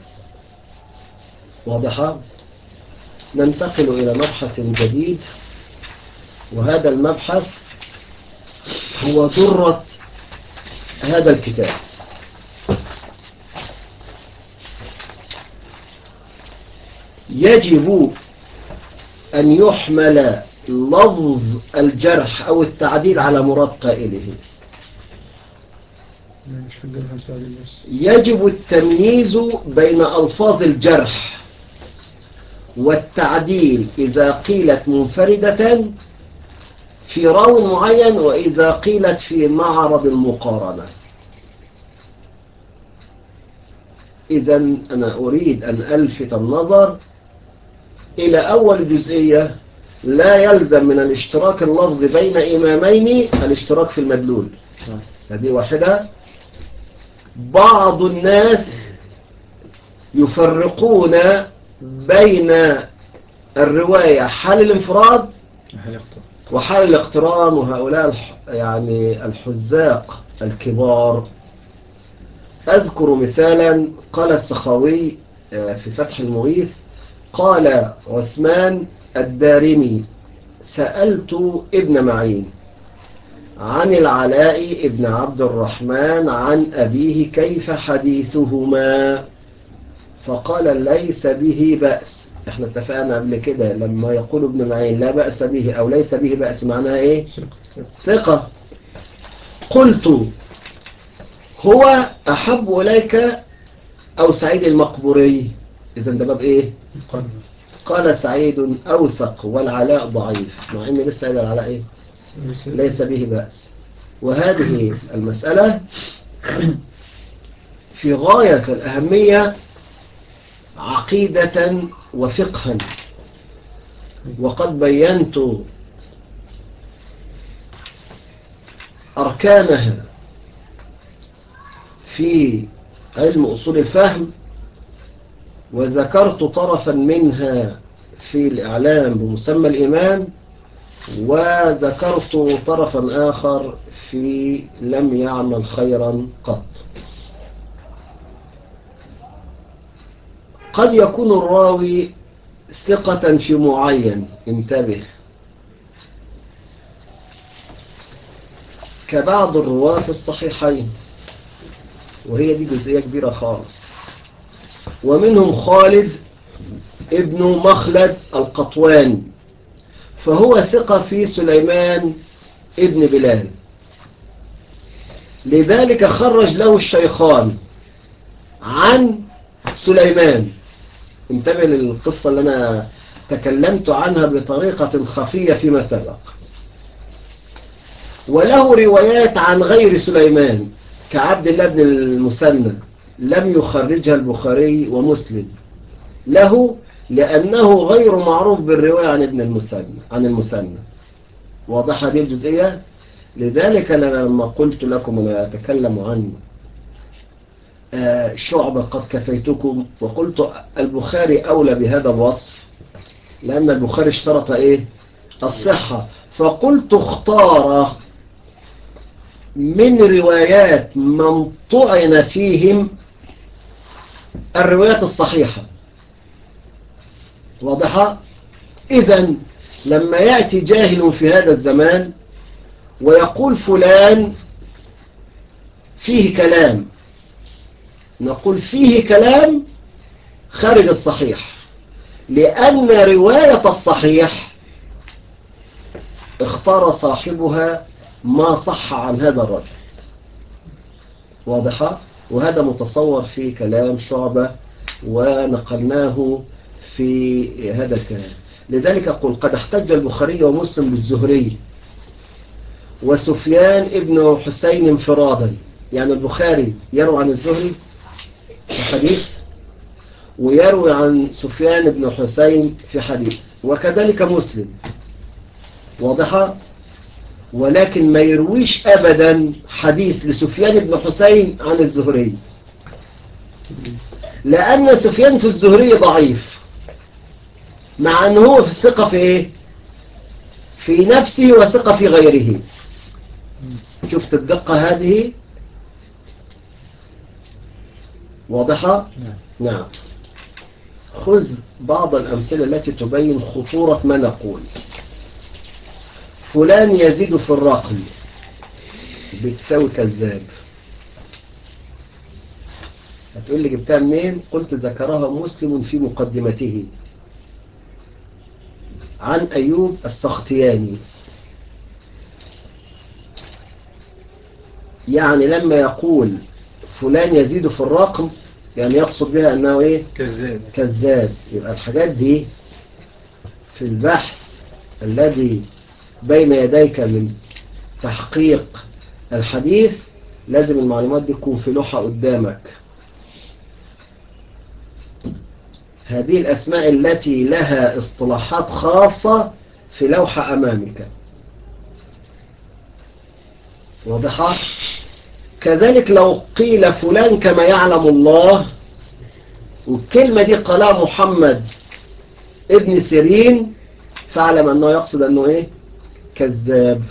واضح؟ ننتقل إلى مبحث جديد، وهذا المبحث هو درة هذا الكتاب. يجب أن يحمل لفظ الجرح أو التعديل على مراد قائله. يجب التمييز بين ألفاظ الجرح والتعديل إذا قيلت منفردة في راو معين وإذا قيلت في معرض المقارنة. إذن أنا أريد أن ألفت النظر إلى أول جزئية. لا يلزم من الاشتراك اللفظي بين إمامين الاشتراك في المدلول. هذه واحدة. بعض الناس يفرقون بين الرواية حال الانفراد وحال الاقتران، وهؤلاء يعني الحذاق الكبار. أذكر مثالا قال السخاوي في فتح المغيث قال عثمان الدارمي سألت ابن معين عن العلاء ابن عبد الرحمن عن أبيه كيف حديثهما، فقال ليس به بأس. احنا اتفقنا قبل كده لما يقول ابن معين لا بأس به أو ليس به بأس معناها ايه؟ ثقة. قلت هو أحب إليك أو سعيد المقبوري؟ إذن ده باب إيه؟ قال سعيد أوثق والعلاء ضعيف، مع إن لسه قال العلاء إيه؟ ليس به بأس. وهذه المسألة في غاية الأهمية عقيدة وفقها، وقد بينت أركانها في علم أصول الفهم، وذكرت طرفا منها في الإعلام بمسمى الإيمان، وذكرت طرفا آخر في لم يعمل خيرا قط. قد يكون الراوي ثقة في معين، انتبه، كبعض الرواة في الصحيحين، وهي دي جزئية كبيرة خالص. ومنهم خالد ابن مخلد القطواني، فهو ثقة في سليمان ابن بلال، لذلك خرج له الشيخان عن سليمان. انتبه للقصة اللي أنا تكلمت عنها بطريقة خفية فيما سبق. وله روايات عن غير سليمان كعبد الله بن المثنى لم يخرجها البخاري ومسلم له لأنه غير معروف بالرواية عن ابن المثنى عن المثنى. واضح هذه الجزئية؟ لذلك أنا لما قلت لكم أنا أتكلم عن شعبة قد كفيتكم، وقلت البخاري أولى بهذا الوصف لأن البخاري اشترط إيه؟ الصحة. فقلت اختار من روايات من طعن فيهم الروايات الصحيحة. واضحة؟ إذن لما يأتي جاهل في هذا الزمان ويقول فلان فيه كلام، نقول فيه كلام خارج الصحيح، لأن رواية الصحيح اختار صاحبها ما صح عن هذا الرجل. واضحة؟ وهذا متصور في كلام شعبة ونقلناه في هذا الكلام. لذلك أقول قد احتج البخاري ومسلم بالزهري وسفيان ابن حسين انفرادا. يعني البخاري يروي عن الزهري في حديث، ويروي عن سفيان بن حسين في حديث، وكذلك مسلم. واضحة؟ ولكن ما يرويش أبدا حديث لسفيان بن حسين عن الزهري، لأن سفيان في الزهري ضعيف، مع أنه هو في الثقة في إيه؟ في نفسه وثقة في غيره. شفت الدقة هذه؟ واضحة؟ نعم. خذ بعض الأمثلة التي تبين خطورة ما نقول. فلان يزيد في الرقم بتساوي كذاب. هتقول لي جبتها منين؟ قلت ذكرها مسلم في مقدمته عن أيوب السختياني. يعني لما يقول فلان يزيد في الرقم يعني يقصد بها أنه إيه؟ كذاب. كذاب. يبقى الحاجات دي في البحث الذي بين يديك من تحقيق الحديث لازم المعلومات دي تكون في لوحة قدامك. هذه الأسماء التي لها اصطلاحات خاصة في لوحة أمامك. واضحة؟ كذلك لو قيل فلان كما يعلم الله، والكلمة دي قالها محمد ابن سيرين، فاعلم أنه يقصد أنه إيه؟ كذاب.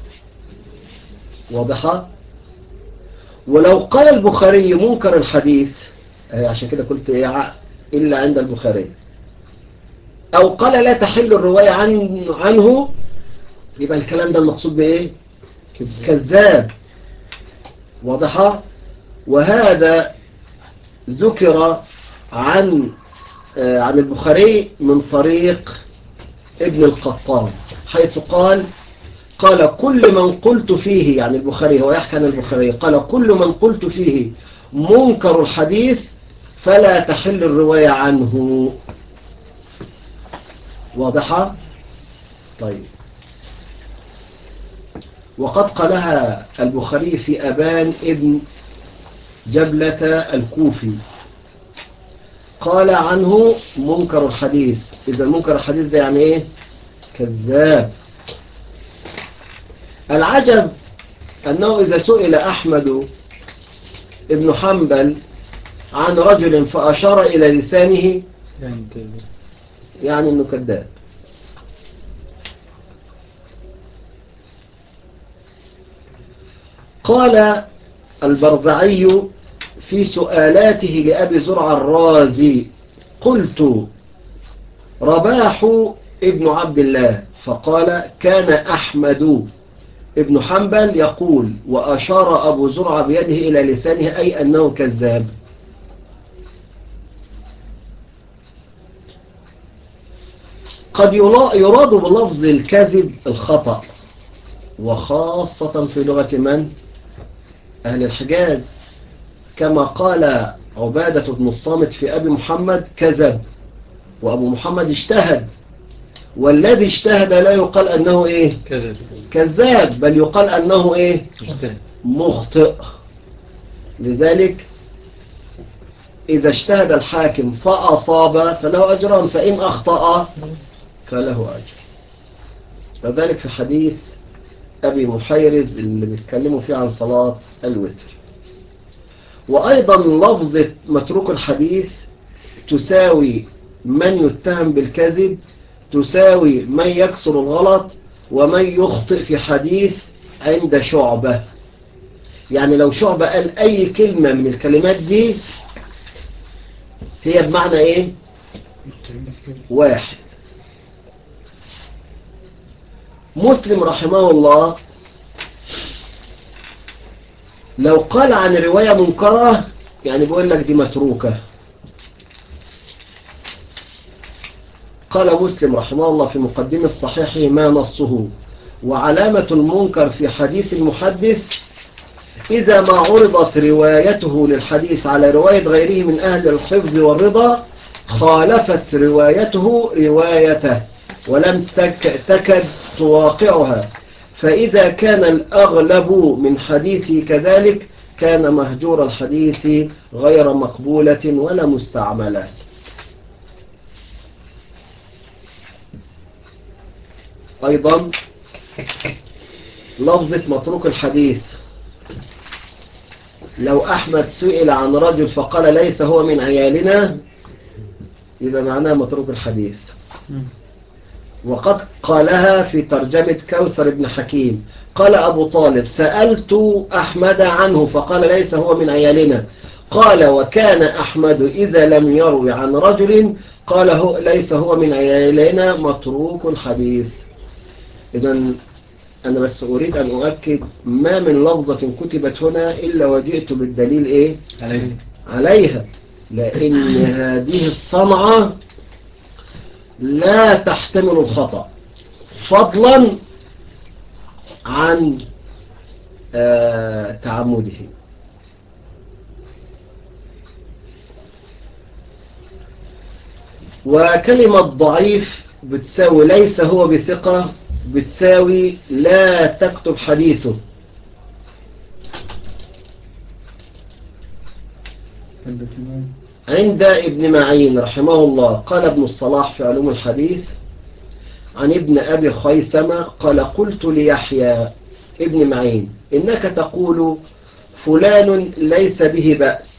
واضحة؟ ولو قال البخاري منكر الحديث، عشان كده قلت إيه إلا عند البخاري، أو قال لا تحل الرواية عن عنه، يبقى الكلام ده المقصود بإيه؟ كذاب. واضحة؟ وهذا ذكر عن عن البخاري من طريق ابن القطان، حيث قال قال كل من قلت فيه، يعني البخاري هو يحكي عن البخاري، قال كل من قلت فيه منكر الحديث فلا تحل الرواية عنه. واضحة؟ طيب. وقد قالها البخاري في أبان ابن جبلة الكوفي، قال عنه منكر الحديث. إذا منكر الحديث ده يعني إيه؟ كذاب. العجب أنه إذا سئل أحمد ابن حنبل عن رجل فأشار إلى لسانه يعني أنه كذاب. قال البرزعي في سؤالاته لأبي زرع الرازي قلت رباح ابن عبد الله، فقال كان أحمد ابن حنبل يقول وأشار أبو زرع بيده إلى لسانه أي أنه كذاب. قد يراد بلفظ الكذب الخطأ، وخاصة في لغة من؟ أهل الحجاز، كما قال عبادة بن الصامت في أبي محمد كذب، وأبو محمد اجتهد، والذي اجتهد لا يقال أنه إيه؟ كذاب، بل يقال أنه إيه؟ مخطئ. لذلك إذا اجتهد الحاكم فأصاب فله أجران، فإن أخطأ فله أجر. وذلك في حديث أبي محيرز اللي بيتكلموا فيه عن صلاة الوتر. وأيضا لفظة متروك الحديث تساوي من يتهم بالكذب، تساوي من يكسر الغلط، ومن يخطئ في حديث عند شعبة. يعني لو شعبة قال أي كلمة من الكلمات دي هي بمعنى إيه؟ واحد. مسلم رحمه الله لو قال عن رواية منكرة يعني بيقول لك دي متروكة. قال مسلم رحمه الله في مقدمة صحيحه ما نصه: وعلامة المنكر في حديث المحدث إذا ما عرضت روايته للحديث على رواية غيره من أهل الحفظ والرضا خالفت روايته روايته ولم تك تكد تواقعها، فإذا كان الأغلب من حديثه كذلك كان مهجور الحديث غير مقبولة ولا مستعملة. أيضا لفظة متروك الحديث، لو أحمد سئل عن رجل فقال ليس هو من عيالنا يبقى معناه متروك الحديث. وقد قالها في ترجمة كوثر بن حكيم، قال أبو طالب: سألت أحمد عنه فقال ليس هو من عيالنا. قال: وكان أحمد إذا لم يروي عن رجل قال هو ليس هو من عيالنا متروك الحديث. إذن أنا بس أريد أن أؤكد ما من لفظة كتبت هنا إلا وجئت بالدليل إيه؟ عليها, عليها. لأن هذه الصنعة لا تحتمل الخطأ فضلا عن آه تعمده. وكلمة ضعيف بتساوي ليس هو بثقة بتساوي لا تكتب حديثه. عند ابن معين رحمه الله قال ابن الصلاح في علوم الحديث عن ابن أبي خيثمة قال: قلت ليحيى ابن معين: إنك تقول فلان ليس به بأس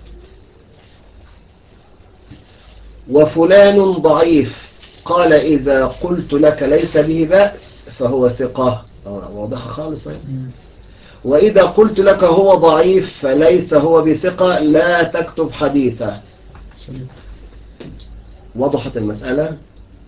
وفلان ضعيف، قال: إذا قلت لك ليس به بأس فهو ثقة. واضح خالص. وإذا قلت لك هو ضعيف فليس هو بثقة لا تكتب حديثه. وضحت المسألة.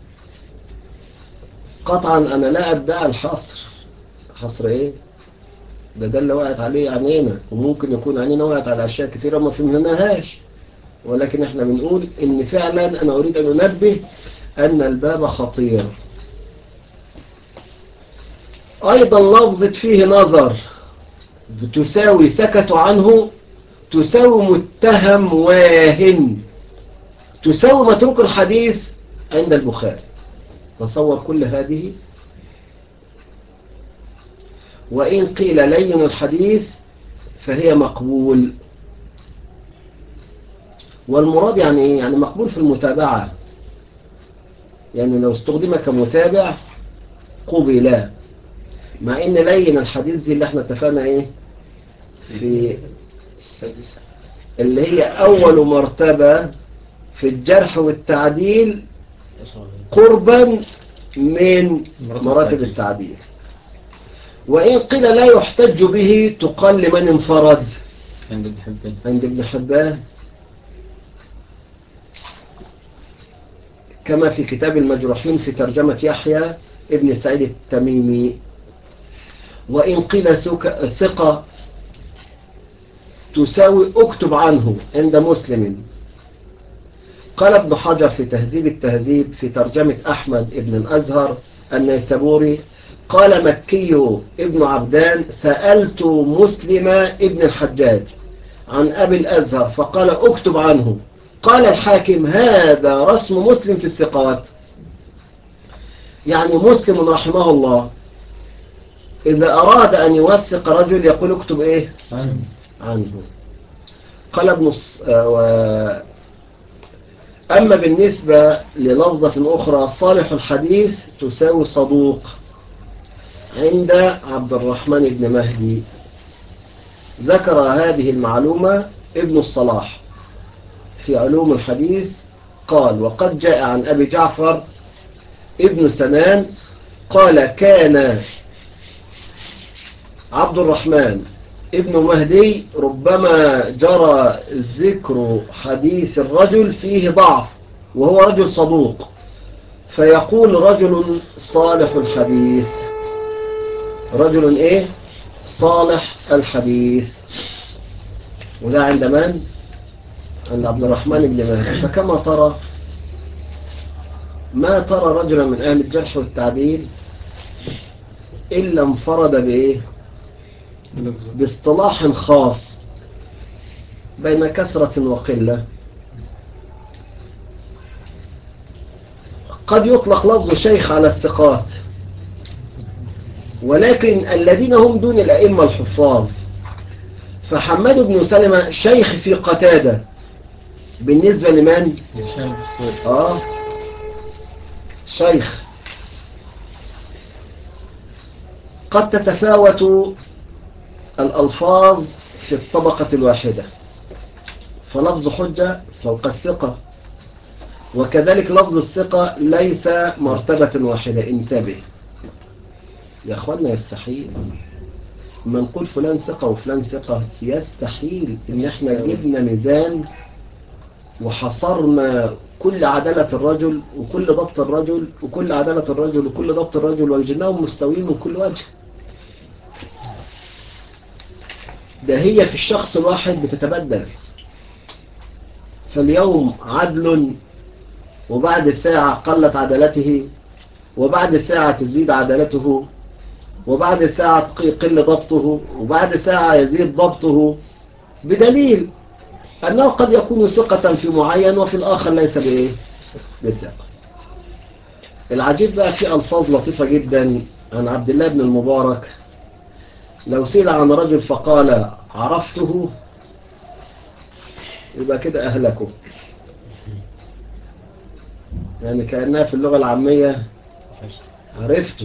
قطعا أنا لا أدعي الحصر. حصر إيه؟ ده ده اللي وقعت عليه عينينا، وممكن يكون عينينا وقعت على أشياء كثيرة ما فهمناهاش، ولكن احنا بنقول إن فعلا أنا أريد أن أنبه أن الباب خطير. أيضا لفظة فيه نظر بتساوي سكتوا عنه، تساوي متهم واهن، تساوي متروك الحديث عند البخاري. تصور كل هذه. وإن قيل لين الحديث فهي مقبول. والمراد يعني إيه؟ يعني مقبول في المتابعة، يعني لو استخدم كمتابع قبل. مع إن لين الحديث دي اللي احنا اتفقنا إيه في اللي هي أول مرتبة في الجرح والتعديل قربا من مراتب التعديل. وإن قيل لا يحتج به تقال لمن انفرد عند ابن حبان عند ابن حبان كما في كتاب المجروحين في ترجمة يحيى ابن سعيد التميمي. وإن قيل ثقة تساوي اكتب عنه عند مسلم. قال ابن حجر في تهذيب التهذيب في ترجمة أحمد ابن الأزهر النيسابوري قال مكي ابن عبدان: سألت مسلم ابن الحجاج عن أبي الأزهر فقال اكتب عنه. قال الحاكم: هذا رسم مسلم في الثقات. يعني مسلم رحمه الله إذا أراد أن يوثق رجل يقول اكتب إيه عنه, عنه. قال ابن الص... و... أما بالنسبة للفظة أخرى صالح الحديث تساوي صدوق عند عبد الرحمن بن مهدي. ذكر هذه المعلومة ابن الصلاح في علوم الحديث قال: وقد جاء عن أبي جعفر ابن سنان قال: كان عبد الرحمن ابن مهدي ربما جرى ذكر حديث الرجل فيه ضعف وهو رجل صدوق، فيقول رجل صالح الحديث، رجل ايه صالح الحديث، وده عند من؟ عند عبد الرحمن بن مهدي. فكما ترى ما ترى رجلا من أهل الجرح والتعديل إلا انفرد بإيه؟ باصطلاح خاص بين كثرة وقلة. قد يطلق لفظ شيخ على الثقات، ولكن الذين هم دون الأئمة الحفاظ، فحماد بن سلمة شيخ في قتادة بالنسبة لمن؟ آه شيخ. قد تتفاوت الألفاظ في الطبقة الواحدة، فلفظ حجة فوق الثقة، وكذلك لفظ الثقة ليس مرتبة واحدة. انتبه يا أخوانا، يستحيل ما نقول فلان ثقة وفلان ثقة، يستحيل إن احنا جبنا ميزان وحصرنا كل عدالة الرجل وكل ضبط الرجل وكل عدالة الرجل وكل ضبط الرجل وجدناهم مستويين من كل وجه. ده هي في الشخص الواحد بتتبدل، فاليوم عدل وبعد ساعة قلت عدالته، وبعد ساعة تزيد عدالته، وبعد ساعة قل ضبطه، وبعد ساعة يزيد ضبطه، بدليل أنه قد يكون ثقة في معين وفي الآخر ليس بإيه؟ بالثقة. العجيب بقى في ألفاظ لطيفة جدا عن عبد الله بن المبارك، لو سئل عن رجل فقال عرفته يبقى كده أهلكه، يعني كأنها في اللغة العامية عرفته،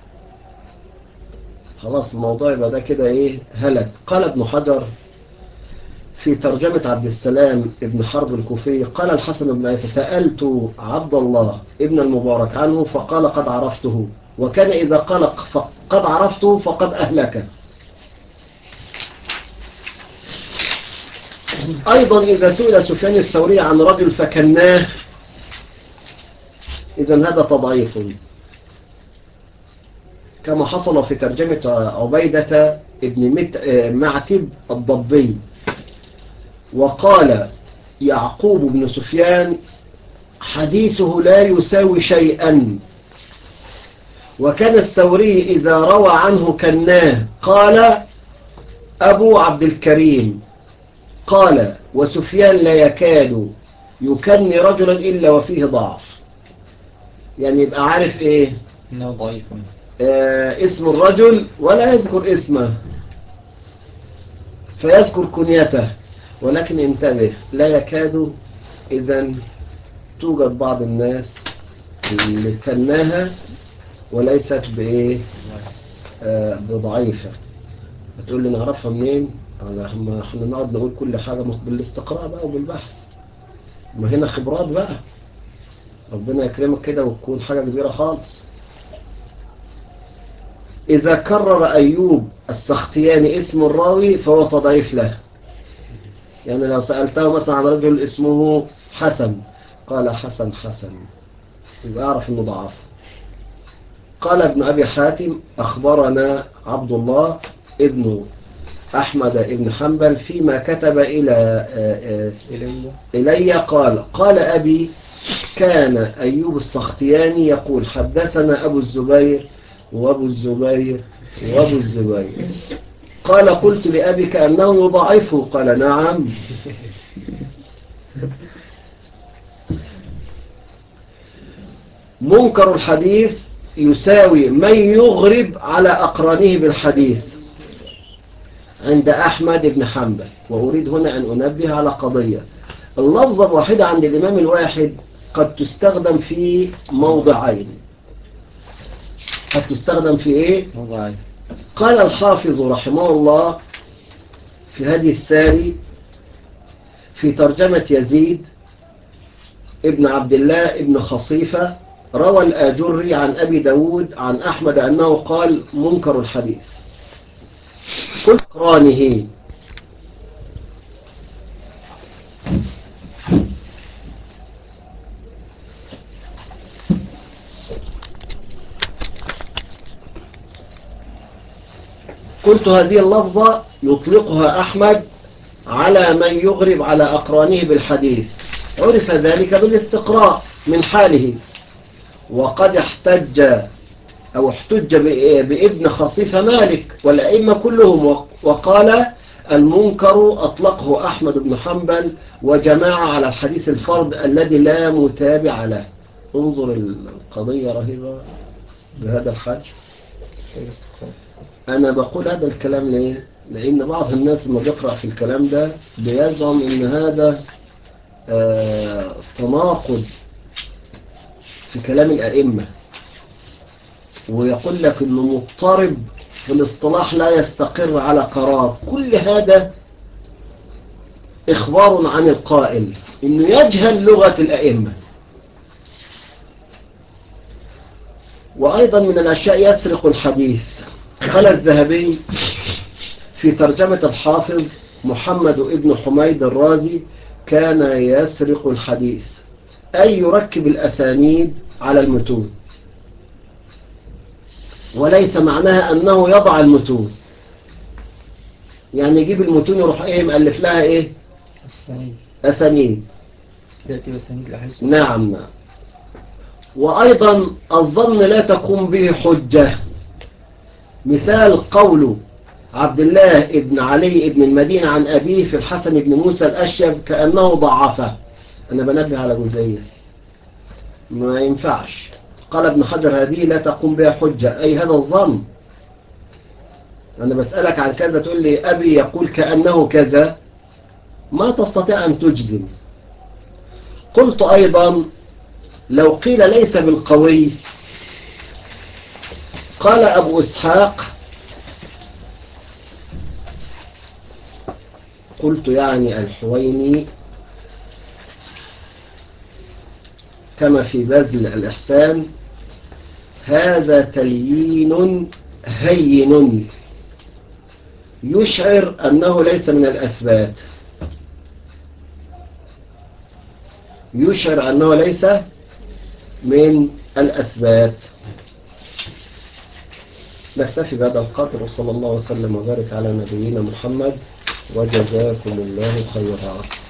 خلاص الموضوع يبقى ده كده إيه؟ هلك. قال ابن حجر في ترجمة عبد السلام ابن حرب الكوفي، قال الحسن بن عيسى سألت عبد الله ابن المبارك عنه فقال قد عرفته، وكان إذا قال قد عرفته فقد أهلك. أيضا إذا سئل سفيان الثوري عن رجل فكناه، إذا هذا تضعيف، كما حصل في ترجمة عبيدة ابن معتب الضبي. وقال يعقوب بن سفيان حديثه لا يساوي شيئا، وكان الثوري إذا روى عنه كناه قال أبو عبد الكريم، قال وسفيان لا يكاد يكني رجلا إلا وفيه ضعف. يعني يبقى عارف إيه؟ إنه ضعيف. آه اسم الرجل ولا يذكر اسمه، فيذكر كنيته، ولكن انتبه لا يكاد. إذن توجد بعض الناس اللي كناها وليست بإيه؟ آه بضعيفة. بتقول لي نعرفها منين؟ ما احنا نقعد نقول كل حاجة بالاستقراء بقى وبالبحث، ما هنا خبرات بقى، ربنا يكرمك كده وتكون حاجة كبيرة خالص. إذا كرر أيوب السختياني اسم الراوي فهو تضعيف له. يعني لو سألته مثلا عن رجل اسمه حسن قال حسن حسن، يبقى أعرف أنه ضعف. قال ابن أبي حاتم أخبرنا عبد الله ابن أحمد ابن حنبل فيما كتب إلى إلي, إلي قال قال أبي كان أيوب السختياني يقول حدثنا أبو الزبير وأبو الزبير وأبو الزبير. قال قلت لأبي كأنه يضعفه، قال نعم. منكر الحديث يساوي من يغرب على أقرانه بالحديث عند أحمد بن حنبل. وأريد هنا أن أنبه على قضية، اللفظة الواحدة عند الإمام الواحد قد تستخدم في موضعين. قد تستخدم في إيه؟ موضعين. قال الحافظ رحمه الله في هدي الساري في ترجمة يزيد ابن عبد الله ابن خصيفة، روى الآجري عن أبي داود عن أحمد أنه قال منكر الحديث. قلت أقرانه. قلت هذه اللفظة يطلقها أحمد على من يغرب على أقرانه بالحديث، عرف ذلك بالاستقراء من حاله. وقد احتج أو احتج بابن خصيفة مالك والأئمة كلهم، وقال المنكر أطلقه أحمد بن حنبل وجماعة على الحديث الفرد الذي لا متابع له. انظر القضية رهيبة بهذا الحج. أنا بقول هذا الكلام ليه؟ لأن بعض الناس لما بيقرأ في الكلام ده بيزعم إن هذا آه تناقض في كلام الأئمة، ويقول لك إنه مضطرب في الاصطلاح لا يستقر على قرار. كل هذا إخبار عن القائل إنه يجهل لغة الأئمة. وأيضا من الأشياء يسرق الحديث. قال الذهبي في ترجمة الحافظ محمد ابن حميد الرازي كان يسرق الحديث، أي يركب الأسانيد على المتون، وليس معناها أنه يضع المتون، يعني يجيب المتون يروح إيه مؤلف لها إيه السنين أسانيد. تأتي بسنين الأحاديث. نعم نعم. وأيضا الظن لا تقوم به حجة. مثال قول عبد الله ابن علي ابن المدينة عن أبيه في الحسن بن موسى الأشيب كأنه ضعفه. أنا بنبه على جزئية ما ينفعش. قال ابن حجر هذه لا تقوم بها حجة، أي هذا الظن. أنا بسألك عن كذا تقول لي أبي يقول كأنه كذا، ما تستطيع أن تجزم. قلت أيضا لو قيل ليس بالقوي، قال أبو إسحاق، قلت يعني الحويني كما في بذل الإحسان، هذا تليين هين يشعر أنه ليس من الأثبات، يشعر أنه ليس من الأثبات. نكتفي بهذا القدر، وصلى الله وسلم وبارك على نبينا محمد، وجزاكم الله خيرا.